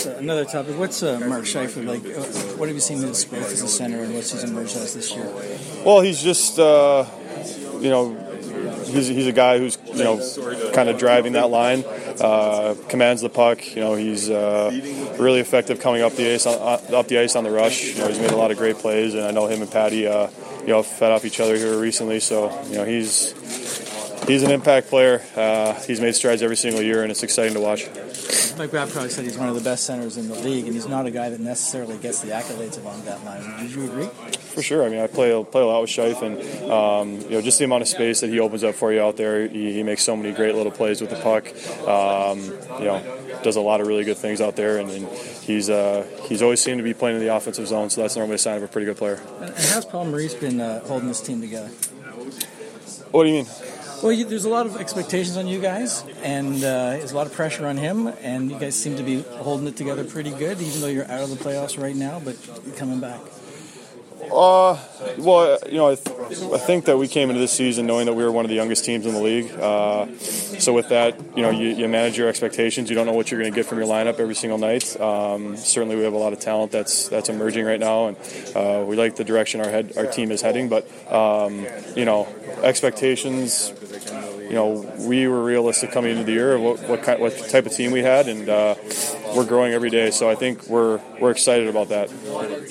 another topic. What's Mark Scheifele like? What have you seen in his growth as a center, and what's he's emerged as this year? Well, he's just he's a guy who's kind of driving that line, commands the puck. He's really effective coming up the ice on the rush. He's made a lot of great plays, and I know him and Patty fed off each other here recently. So he's an impact player. He's made strides every single year, and it's exciting to watch. Mike Babcock said he's one of the best centers in the league, and he's not a guy that necessarily gets the accolades along that line. Did you agree? For sure. I mean, I play a lot with Scheif, and just the amount of space that he opens up for you out there. He makes so many great little plays with the puck. Does a lot of really good things out there, and he's always seemed to be playing in the offensive zone, so that's normally a sign of a pretty good player. And how's Paul Maurice been holding this team together? What do you mean? Well, there's a lot of expectations on you guys, and there's a lot of pressure on him, and you guys seem to be holding it together pretty good, even though you're out of the playoffs right now, but you're coming back. I think that we came into this season knowing that we were one of the youngest teams in the league. So with that, you manage your expectations. You don't know what you're going to get from your lineup every single night. Certainly, we have a lot of talent that's emerging right now, and we like the direction our team is heading. But expectations. We were realistic coming into the year of what type of team we had, and we're growing every day. So I think we're excited about that.